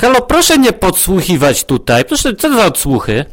Halo, proszę nie podsłuchiwać tutaj. Proszę, co za odsłuchy?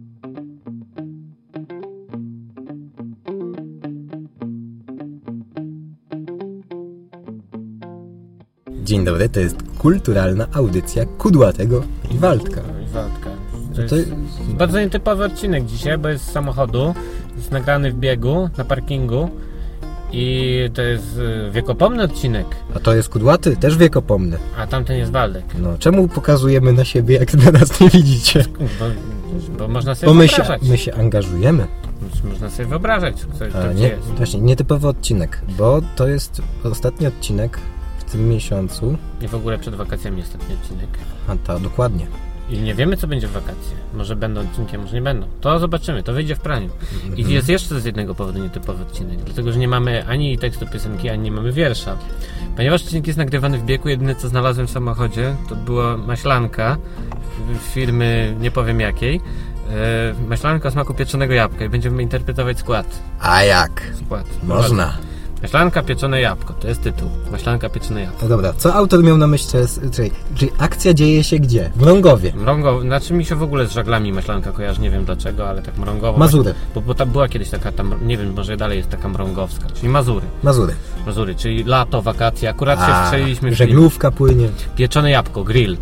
Dzień dobry, to jest kulturalna audycja Kudłatego i Waldka. To jest bardzo nietypowy odcinek dzisiaj, bo jest z samochodu, jest nagrany w biegu, na parkingu i to jest wiekopomny odcinek. A to jest Kudłaty, też wiekopomny. A tamten jest Waldek. No, czemu pokazujemy na siebie, jak na nas nie widzicie? Bo można sobie wyobrażać. My się angażujemy. Można sobie wyobrażać, co to nie, jest. Właśnie, nietypowy odcinek, bo to jest ostatni odcinek w tym miesiącu. I w ogóle przed wakacjami ostatni odcinek. A to dokładnie. I nie wiemy, co będzie w wakacje. Może będą odcinki, może nie będą. To zobaczymy, to wyjdzie w praniu. I jest jeszcze z jednego powodu nietypowy odcinek. Dlatego, że nie mamy ani tekstu piosenki, ani nie mamy wiersza. Ponieważ odcinek jest nagrywany w biegu, jedyne co znalazłem w samochodzie, to była maślanka firmy, nie powiem jakiej. Maślanka o smaku pieczonego jabłka i będziemy interpretować skład. A jak? Skład. Można. Maślanka, pieczone jabłko, to jest tytuł. Maślanka, pieczone jabłko. No dobra, co autor miał na myśli? Czyli akcja dzieje się gdzie? W Mrągowie. Mrągowo, znaczy mi się w ogóle z żaglami maślanka kojarzy, nie wiem dlaczego, ale tak mrągowo. Mazury. Bo tam była kiedyś taka, nie wiem, może dalej jest taka mrągowska, czyli Mazury. Mazury, czyli lato, wakacje, akurat się wstrzeliliśmy w żeglówka płynie. Pieczone jabłko, grill.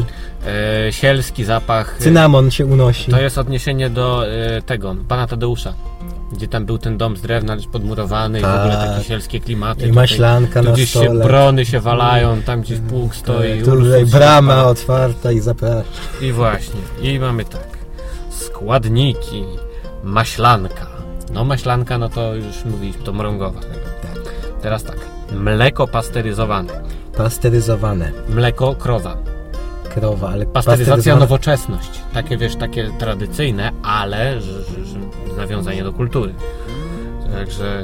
Sielski zapach. Cynamon się unosi. To jest odniesienie do tego, pana Tadeusza. Gdzie tam był ten dom z drewna, lecz podmurowany i w ogóle takie sielskie klimaty. I maślanka na gdzieś stole. Gdzieś się brony się walają, tam gdzieś pług stoi. Tutaj brama otwarta i zapraszam. I właśnie. I mamy tak. Składniki. Maślanka. No maślanka, no to już mówiliśmy, to mrągowa. Tak. Teraz tak. Mleko pasteryzowane. Mleko krowa, ale pasteryzacja nowoczesność. Takie wiesz, takie tradycyjne, ale że nawiązanie do kultury. Także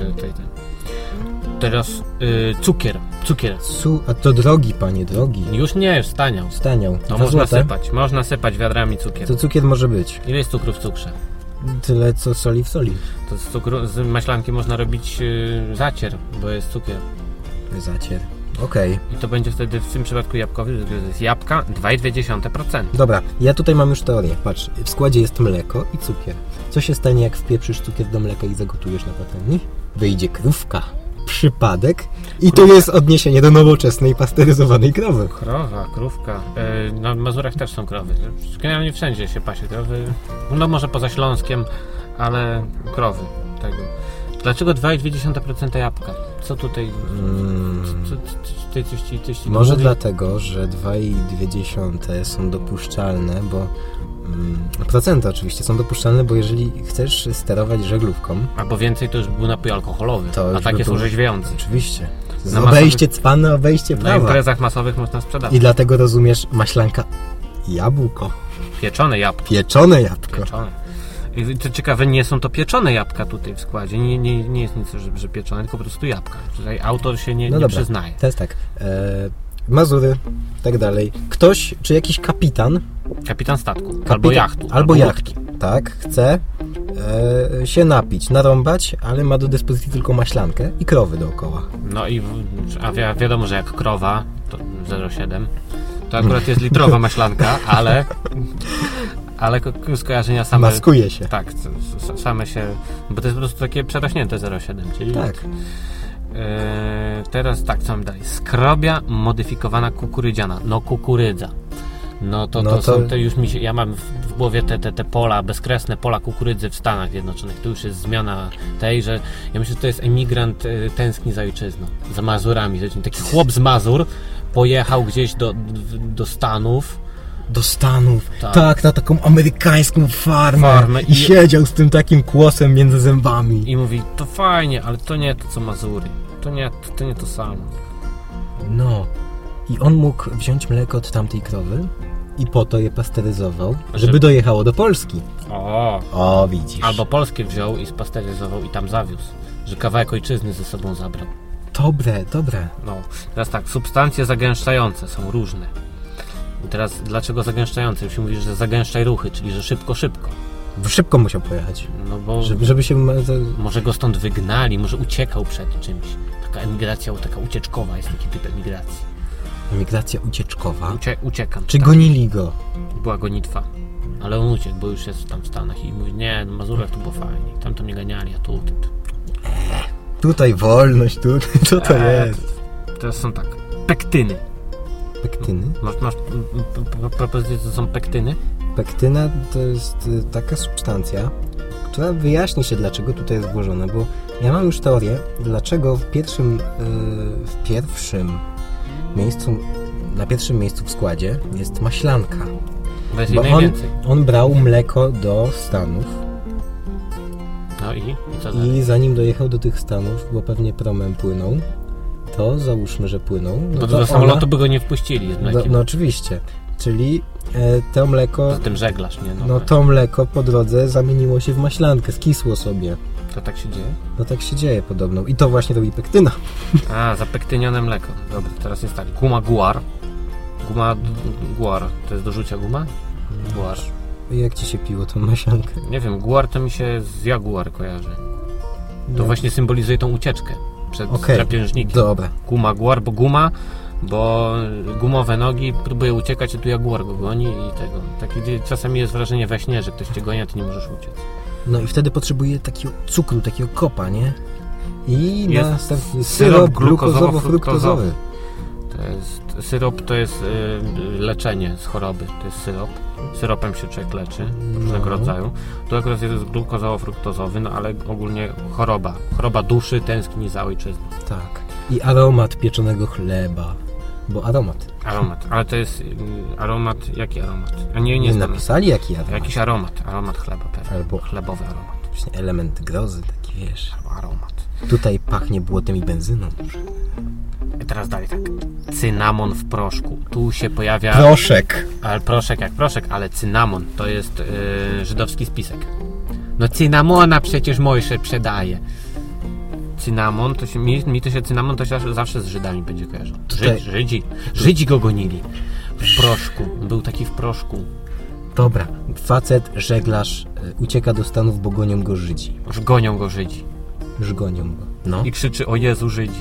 teraz cukier. A to drogi, panie, drogi. Już nie, już staniał. To można sypać wiadrami cukier. To cukier może być. Ile jest cukru w cukrze? Tyle co soli w soli. To z maślanki można robić zacier, bo jest cukier. Zacier. Okej. I to będzie wtedy w tym przypadku jabłkowy, to jest jabłka 2,2%. Dobra, ja tutaj mam już teorię. Patrz, w składzie jest mleko i cukier. Co się stanie, jak wpieprzysz cukier do mleka i zagotujesz na patelni? Wyjdzie krówka. Przypadek. I tu jest odniesienie do nowoczesnej pasteryzowanej krowy. Krówka. Na Mazurach też są krowy. Generalnie wszędzie się pasie krowy. No może poza Śląskiem, ale krowy tego. Dlaczego 2,2% jabłka? Co tutaj? Coś może mówi? dlatego, że 2,2 są dopuszczalne, bo procenty oczywiście są dopuszczalne, bo jeżeli chcesz sterować żeglówką, albo więcej, to już był napój alkoholowy, a tak jest orzeźwiający. Oczywiście. Obejście cwane, obejście prawa. Na imprezach masowych można sprzedawać. I dlatego rozumiesz maślanka jabłko. Pieczone jabłko. Pieczone. I to ciekawe, nie są to pieczone jabłka tutaj w składzie. Nie jest nic, że pieczone, tylko po prostu jabłka. Tutaj autor się nie przyznaje. To jest tak. Mazury, tak dalej. Ktoś, czy jakiś kapitan statku, albo jachtu. Albo jachtu. Tak, chce się napić, narąbać, ale ma do dyspozycji tylko maślankę i krowy dookoła. No i wiadomo, że jak krowa, to 0,7, to akurat jest litrowa maślanka, ale skojarzenia same... Maskuje się. Tak, same się... Bo to jest po prostu takie przerośnięte 0,7, czyli... Tak. Teraz tak, co mam dalej? Skrobia modyfikowana kukurydziana. No kukurydza. To są te już ja mam w głowie te pola, bezkresne pola kukurydzy w Stanach Zjednoczonych. Tu już jest zmiana tej, że ja myślę, że to jest emigrant tęskni za ojczyzną, za Mazurami. Taki chłop z Mazur pojechał gdzieś do Stanów. Tak, na taką amerykańską farmę i siedział z tym takim kłosem między zębami. I mówi, to fajnie, ale to nie to co Mazury. To nie to samo. No. I on mógł wziąć mleko od tamtej krowy i po to je pasteryzował, żeby dojechało do Polski. O, widzisz. Albo polskie wziął i spasteryzował i tam zawiózł. Że kawałek ojczyzny ze sobą zabrał. Dobre. No, teraz tak, substancje zagęszczające są różne. I teraz dlaczego zagęszczające? Już się mówi, że zagęszczaj ruchy, czyli że szybko. Szybko musiał pojechać. No bo żeby się... Może go stąd wygnali, może uciekał przed czymś. Taka emigracja, taka ucieczkowa jest taki typ emigracji. Migracja ucieczkowa. Uciekam. Czy tak. gonili go? Była gonitwa. Ale on uciekł, bo już jest tam w Stanach i mówi, nie, na Mazurach to było fajnie. Tam to mnie ganiali, a tu. Tutaj wolność, co to jest? Teraz są tak. Pektyny. Pektyny? Masz propozycję, co są pektyny? Pektyna to jest taka substancja, która wyjaśni się, dlaczego tutaj jest włożona, bo ja mam już teorię, dlaczego w pierwszym miejscu, na pierwszym miejscu w składzie jest maślanka. Bo on brał mleko do Stanów. No i co dalej? I zanim dojechał do tych Stanów, bo pewnie promem płynął, to załóżmy, że płynął. No bo do samolotu by go nie wpuścili z mlekiem. No oczywiście. Czyli to mleko... Poza tym żeglarz, nie? No to mleko po drodze zamieniło się w maślankę, skisło sobie. To tak się dzieje? No tak się dzieje podobno. I to właśnie robi pektyna. Zapektynione mleko. Dobra, teraz jest tak. Guma guar. Guar. To jest do rzucia guma? Guar. Jak ci się piło tą maślankę? Nie wiem, guar to mi się z jaguar kojarzy. To właśnie symbolizuje tą ucieczkę przed drapieżnikiem. Dobra. Guma guar, bo gumowe nogi, próbuje uciekać, a tu jaguar go goni i tego. Czasami jest wrażenie we śnie, że ktoś cię goni, a ty nie możesz uciec. No i wtedy potrzebuje takiego cukru, takiego kopa, nie? I następny syrop glukozowo-fruktozowy. Syrop to jest leczenie z choroby. To jest syrop. Syropem się człowiek leczy różnego rodzaju. To akurat jest glukozowo-fruktozowy, no ale ogólnie choroba. Choroba duszy, tęskni za ojczyzną. Tak. I aromat pieczonego chleba. Bo aromat. Ale to jest aromat, jaki aromat? A nie napisali jaki aromat. Jakiś aromat chleba pewnie. Albo chlebowy aromat. Właśnie element grozy, taki wiesz. Albo aromat. Tutaj pachnie błotem i benzyną. I teraz dalej tak. Cynamon w proszku. Tu się pojawia... Proszek. Ale proszek jak proszek, ale cynamon to jest żydowski spisek. No cynamona przecież Mojżesz sprzedaje. Cynamon, to się, mi to się cynamon to się zawsze z Żydami będzie kojarzył. Żydzi go gonili. W proszku. Był taki w proszku. Dobra. Facet, żeglarz ucieka do Stanów, bo gonią go Żydzi. Gonią go Żydzi. Już gonią go. No. I krzyczy, o Jezu, Żydzi.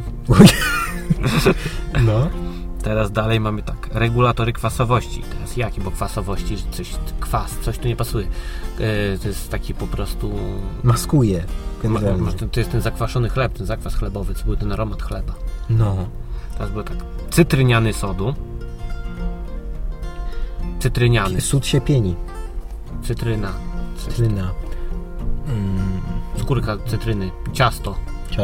No. Teraz dalej mamy tak. Regulatory kwasowości. Teraz jaki? Bo kwasowości, że coś tu nie pasuje. To jest taki po prostu... Maskuje. To jest ten zakwaszony chleb, ten zakwas chlebowy, co był ten aromat chleba. No. Teraz było tak. Cytryniany sodu. Cytryniany. Sód się pieni. Cytryna. Skórka cytryny. Ciasto.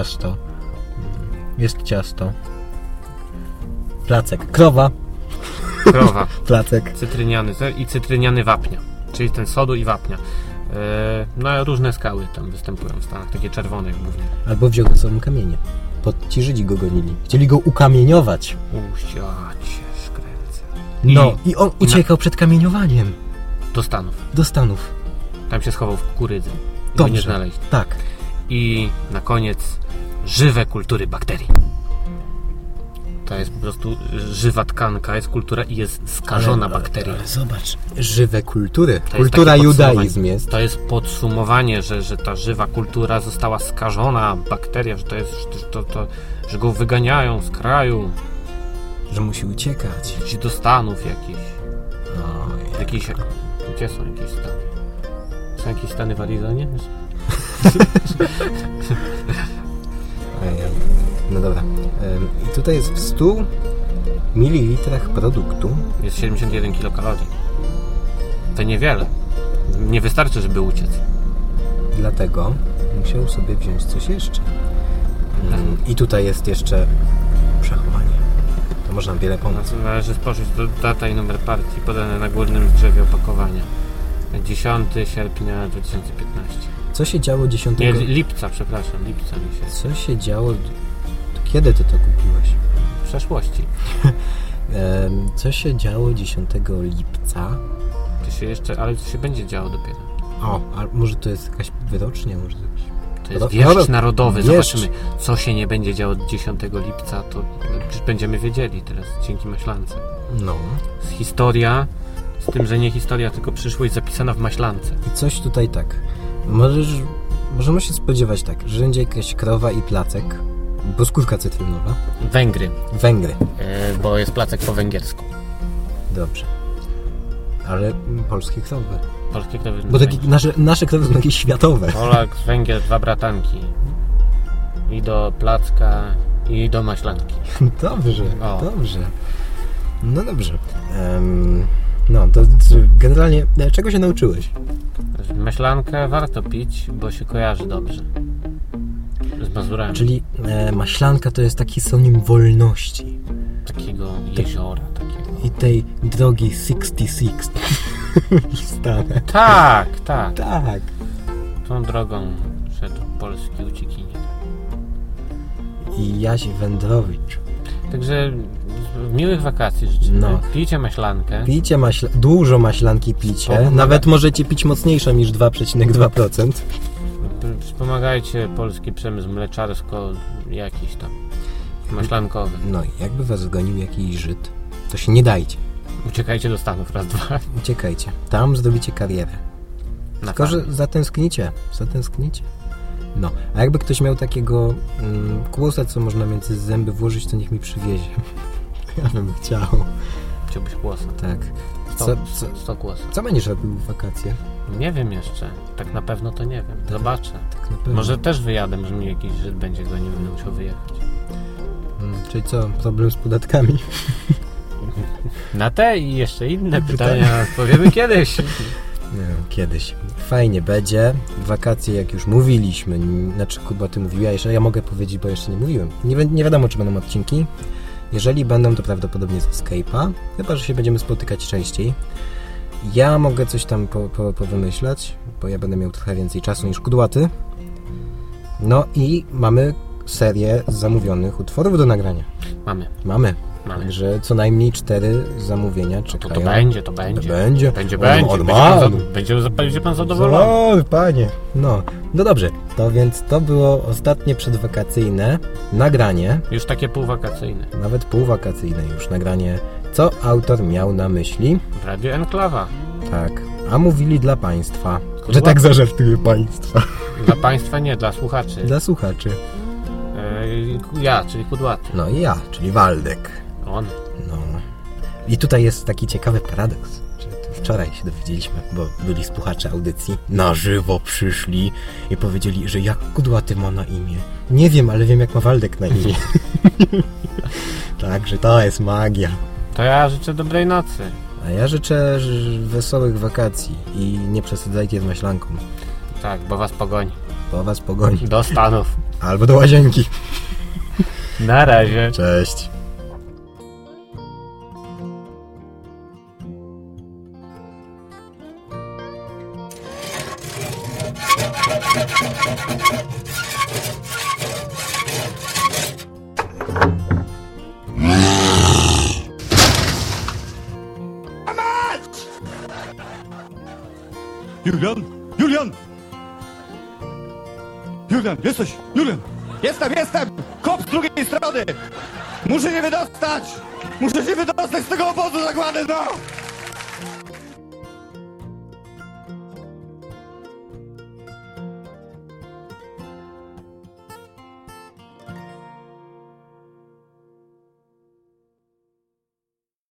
Jest ciasto. Placek. Krowa. Placek. Cytryniany. I cytryniany wapnia. Czyli ten sodu i wapnia. No różne skały tam występują w Stanach. Takie czerwone głównie. Albo wziął sobą kamienie. Ci Żydzi go gonili. Chcieli go ukamieniować. Uściacie, szkręcę. I on uciekał przed kamieniowaniem. Do Stanów. Tam się schował w kukurydzy. I go nie znaleźć. Tak. I na koniec żywe kultury bakterii. To jest po prostu żywa tkanka, jest kultura i jest skażona bakteria. Ale zobacz, żywe kultury. Kultura judaizm jest. To jest podsumowanie, że ta żywa kultura została skażona, bakteria, że to jest, że go wyganiają z kraju. Że musi uciekać. Gdzieś do Stanów jakieś. Gdzie są jakieś Stany? Są jakieś Stany w Arizonie? No dobra. I tutaj jest w 100 ml produktu. Jest 71 kilokalorii. To niewiele. Nie wystarczy, żeby uciec. Dlatego musiał sobie wziąć coś jeszcze. I tutaj jest jeszcze przechowanie. To można wiele pomóc. Należy spożyć data i numer partii podane na górnym drzewie opakowania. 10 sierpnia 2015. Co się działo 10... Nie, lipca mi się. Co się działo... Kiedy ty to kupiłeś? W przeszłości. Co się działo 10 lipca? Ale to się będzie działo dopiero. A może to jest jakaś wyrocznia? To jest wieszcz narodowy. Zobaczymy, co się nie będzie działo 10 lipca, to będziemy wiedzieli teraz, dzięki maślance. No. Historia, z tym, że nie historia, tylko przyszłość zapisana w maślance. I coś tutaj tak. Możemy się spodziewać tak, że będzie jakaś krowa i placek, Boskórka cytrynowa. Węgry, Węgry. bo jest placek po węgiersku. Dobrze. Ale polskie krowy. Polskie krowy. Bo takie nasze krowy są jakieś światowe. Polak z Węgier, 2 bratanki. I do placka, i do maślanki. Dobrze, O. dobrze. No dobrze. No, to generalnie czego się nauczyłeś? Maślankę warto pić, bo się kojarzy dobrze. Z Mazurami. Czyli maślanka to jest taki synonim wolności. Takiego jeziora, takiego. I tej drogi 66 stanę. Tak, tak. Tak. Tą drogą szedł polski uciekinik. I Jaś Wędrowicz. Także miłych wakacji życzymy. No. Pijcie maślankę. Pijcie dużo maślanki picie. Nawet możecie pić mocniejszą niż 2,2%. Wspomagajcie polski przemysł mleczarsko jakiś tam maślankowy. No i jakby was zgonił jakiś Żyd, to się nie dajcie. Uciekajcie do Stanów raz, dwa. Uciekajcie. Tam zrobicie karierę. Na Tylko, że farmie. zatęsknicie. No, a jakby ktoś miał takiego kłosa, co można między zęby włożyć, to niech mi przywiezie. Ja bym chciał. Chciałbyś kłosa. Tak. 100 kłosów. Co będziesz robił w wakacje? Nie wiem jeszcze. Tak na pewno to nie wiem. Zobaczę. Tak na pewno. Może też wyjadę, może mi jakiś Żyd będzie gonił, będę musiał wyjechać. Czyli co, problem z podatkami? Na te i jeszcze inne pytania powiemy kiedyś. Nie, kiedyś. Fajnie będzie. Wakacje, jak już mówiliśmy, znaczy Kuba, ty mówiłeś, ja mogę powiedzieć, bo jeszcze nie mówiłem. Nie wiadomo, czy będą odcinki. Jeżeli będą, to prawdopodobnie z Escape'a, chyba że się będziemy spotykać częściej. Ja mogę coś tam powymyślać, bo ja będę miał trochę więcej czasu niż Kudłaty. No i mamy serię zamówionych utworów do nagrania. Mamy. Także co najmniej 4 zamówienia czekają. To będzie. Będzie pan zadowolony. O, panie. No dobrze. To więc to było ostatnie przedwakacyjne nagranie. Już takie półwakacyjne. Nawet półwakacyjne już nagranie. Co autor miał na myśli? W Radiu Enklawa. Tak. A mówili dla państwa. Że tak zażartuję państwa. Dla państwa nie, dla słuchaczy. Dla słuchaczy. Ja, czyli Kudłaty. No i ja, czyli Waldek. On. No. I tutaj jest taki ciekawy paradoks, że to wczoraj się dowiedzieliśmy, bo byli słuchacze audycji, na żywo przyszli i powiedzieli, że jak Kudłaty ma na imię. Nie wiem, ale wiem jak ma Waldek na imię. Także to jest magia. To ja życzę dobrej nocy. A ja życzę wesołych wakacji i nie przesadzajcie z maślanką. Tak, bo was pogoni. Bo was pogoni. Do Stanów. Albo do łazienki. Na razie. Cześć. Julian! Julian! Julian, jesteś! Julian! Jestem! Kop z drugiej strony! Muszę się wydostać z tego obozu zagłady, no!